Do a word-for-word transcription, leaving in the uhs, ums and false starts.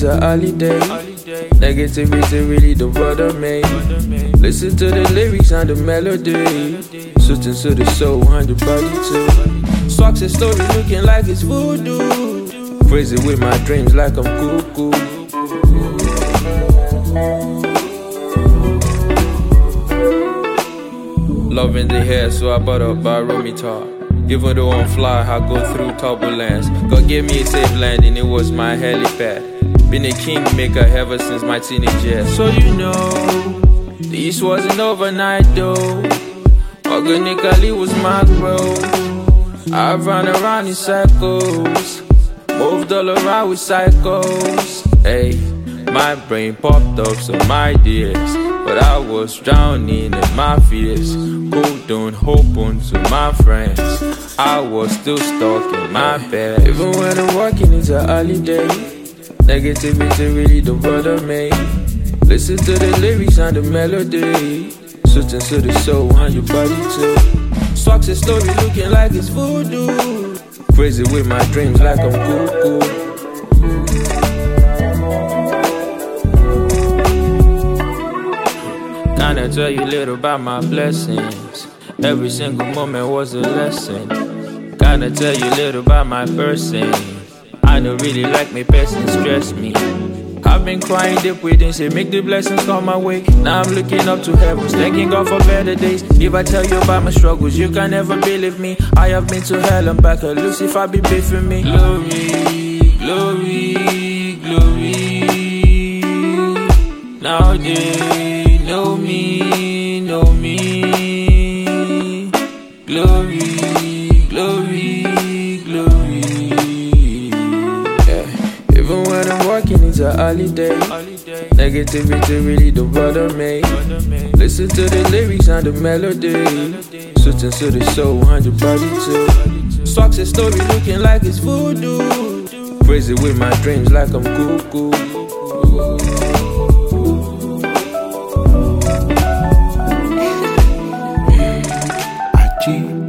is a holiday. Negativity really don't bother me. Listen to the lyrics and the melody. Switching to the soul and the body too. Socks and story looking like it's voodoo. Crazy with my dreams like I'm cuckoo. Loving the hair, so I bought up by Romitar. Even though I'm fly, I go through turbulence. God gave me a safe landing, it was my helipad. Been a kingmaker ever since my teenage years. So you know, this wasn't overnight though. Organically was my growth. I've run around in circles, moved all around with cycles. Hey, my brain popped up some ideas, but I was drowning in my fears. Holding hope onto my friends, I was still stuck in my bed. Even when I'm working, it's a holiday. Negativity really don't bother me. Listen to the lyrics and the melody. Switching to the soul and your body too. Socks and story looking like it's voodoo. Crazy with my dreams like I'm cuckoo. Kinda tell you little about my blessings. Every single moment was a lesson. Kinda tell you little about my person. I don't really like my person stress me. I've been crying deep within, say make the blessings come my way. Now I'm looking up to heaven, thanking God for better days. If I tell you about my struggles, you can never believe me. I have been to hell and back, at Lucifer be beefing me. Glory, glory, glory. Now they know me, know me. Glory, glory, glory. Yeah. Even when I'm working, it's a holiday. Negativity really don't bother me. Listen to the lyrics and the melody. Switching to the soul and the body too. Socks and story looking like it's voodoo. Crazy with my dreams like I'm cuckoo. G